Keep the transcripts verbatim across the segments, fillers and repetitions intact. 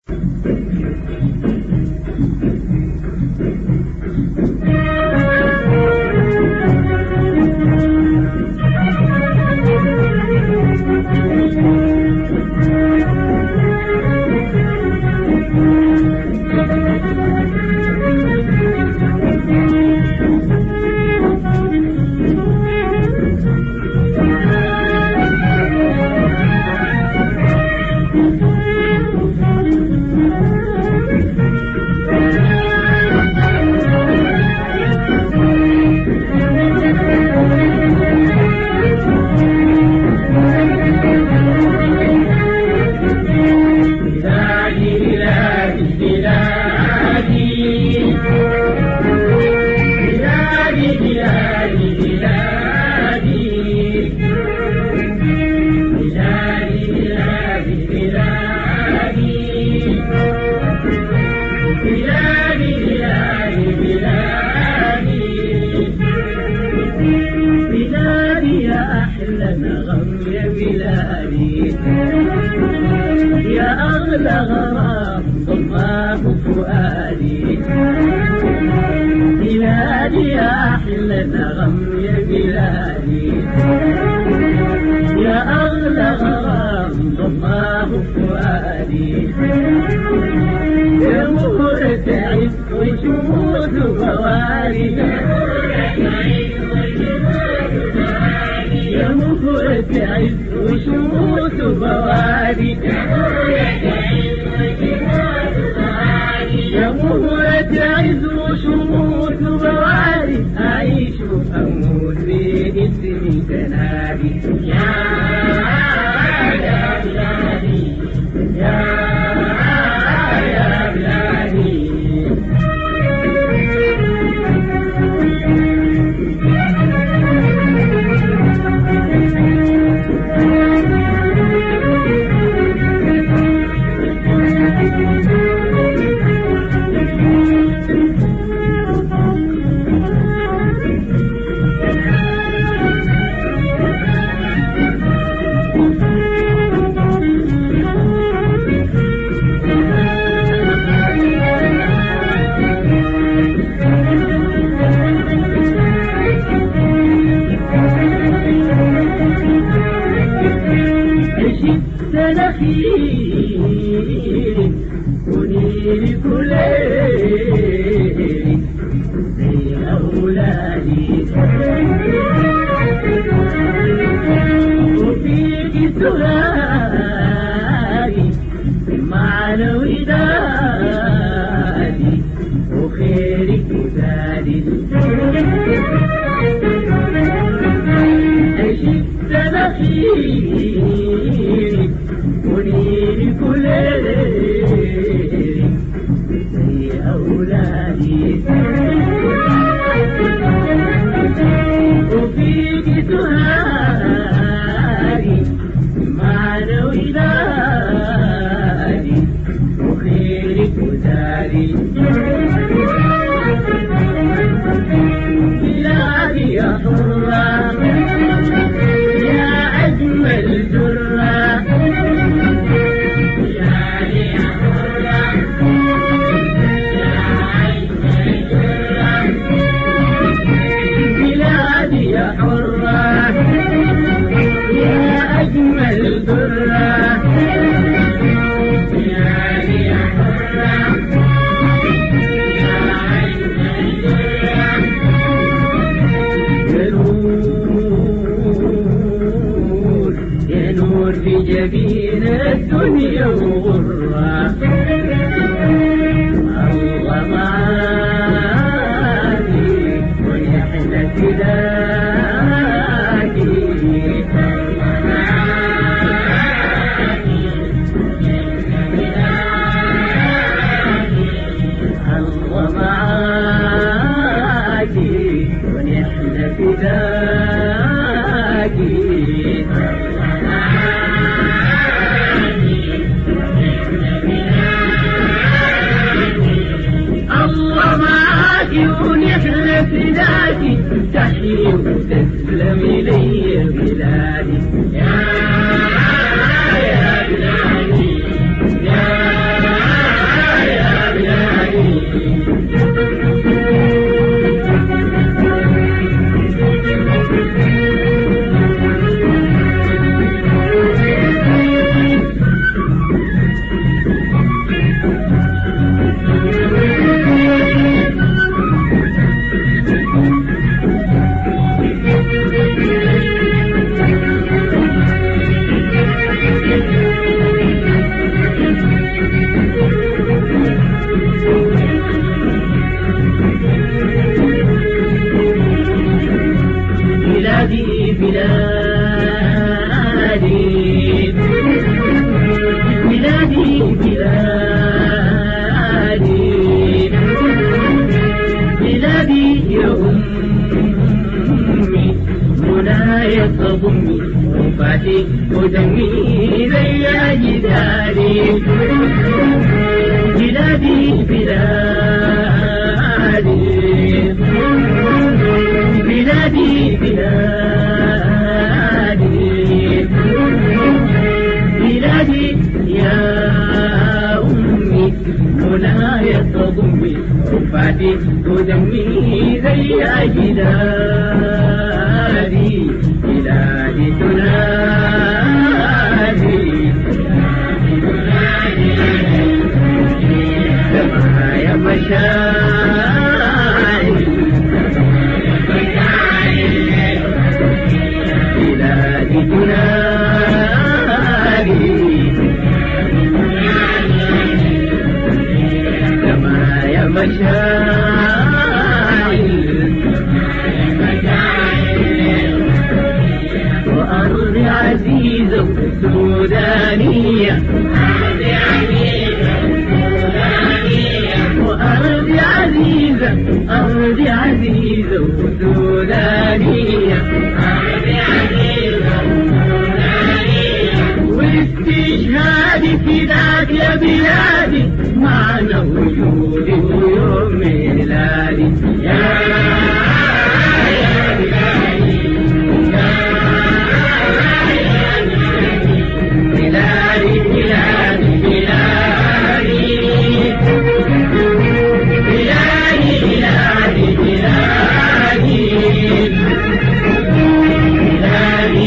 يا أغلى غرام ضماه فؤادي، بلادي يا أحلى نغم يا بلادي، يا أغلى غرام ضماه فؤادي، يا مهرة عز وجمود بوارد، يا مهرة عز وشموس بوادي، يا مهرة عز وشموس بوادي، أعيش وأموت باسمك تنادي، يا يا بلادي، يا يا بلادي. سنخيل ونيل كليل زي أولادي، وفيك سهادي معنى ودادي، وخيرك زادي عشت سنخيل ونيل كليل زي أولادي، وفيك سهادي معنى ودادي، وخيرك بلادي يا أمي مناي تضمي وفاتي ودمي ذي جداري بلادي بلادي بلادي بلادي بلادي يا أمي مناي تضمي وفاتي ودمي ذي جداري بلادي تنادي يا مشاعر بلادي تنادي يا مشاعر وأرض عزيزة سودانية وأرض عزيزة أرض عزيزة سودانية واستشهادي فداك يا بلادي معنى وجودي ويوم ميلادي يا بلادي بلادي بلادي بلادي بلادي بلادي بلادي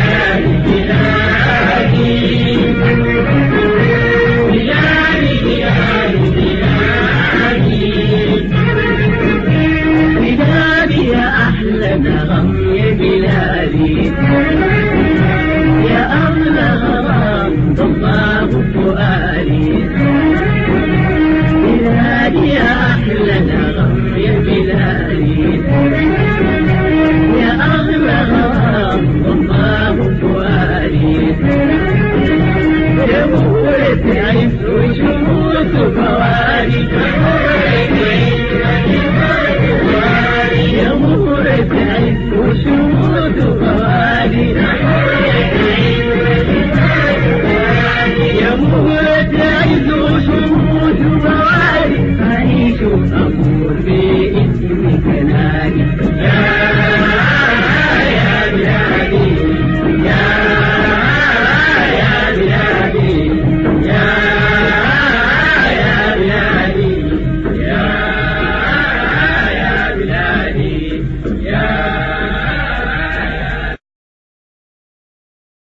بلادي يا أحلى نغم يا بلادي يا أغلى غرام ضماه فؤادي بلادي يا أحلى نغم يا بلادي يا أغلى غرام ضماه فؤادي يا مهورة عز وشموس فوادي يا مهورة عز وشموس فوادي يا مهورة